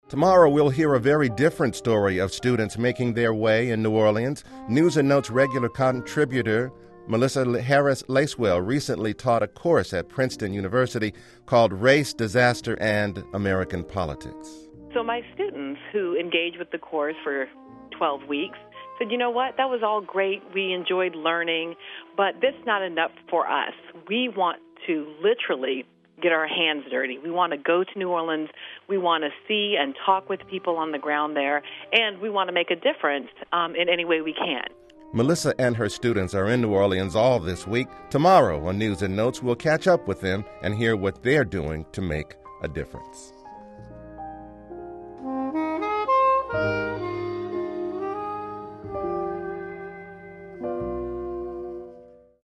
Tomorrow, we'll hear a very different story of students making their way in New Orleans. News and Notes regular contributor Melissa Harris Lacewell recently taught a course at Princeton University called Race, Disaster, and American Politics. So my students who engaged with the course for 12 weeks said, you know what, that was all great. We enjoyed learning, but this is not enough for us. We want to literally get our hands dirty. We want to go to New Orleans. We want to see and talk with people on the ground there, and we want to make a difference in any way we can. Melissa and her students are in New Orleans all this week. Tomorrow on News and Notes, we'll catch up with them and hear what they're doing to make a difference.